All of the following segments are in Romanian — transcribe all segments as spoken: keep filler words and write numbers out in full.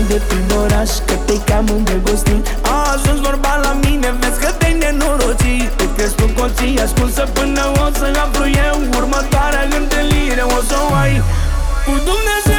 de prin oraș, că te-ai cam îndrăgostit. A ajuns vorba la mine, vezi că te-ai nenorocit. Te crezi tu coții ascunsă până o să aflu eu. Următoarea întâlnire o să o ai cu Dumnezeu.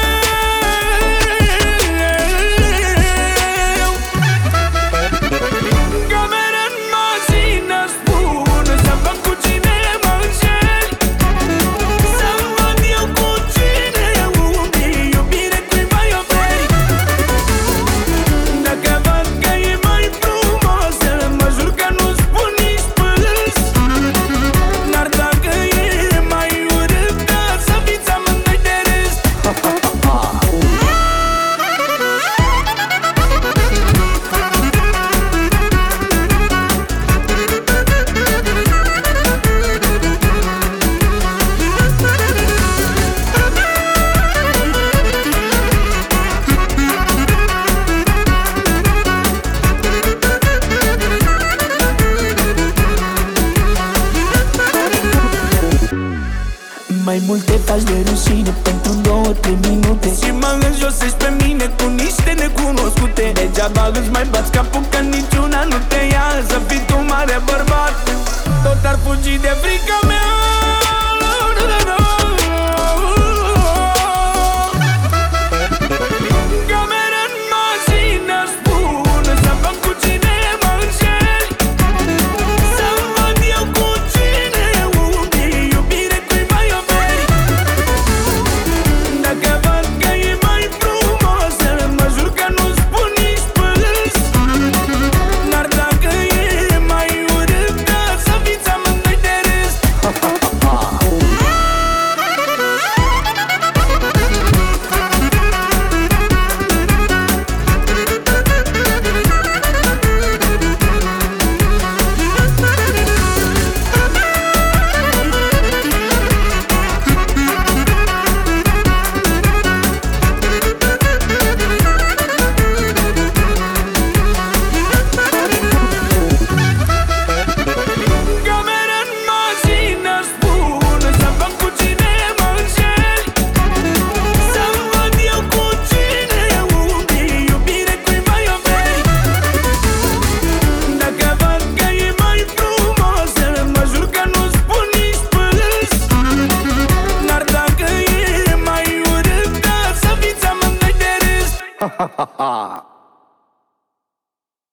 Mai multe faci de rușine pentru două, trei minute și mă înjosești pe mine cu niște necunoscute. Degeaba îți mai bați capul că niciuna nu te ia. Să fii tu mare bărbat, tot ar fugi de frica mea. Ha ha ha ha!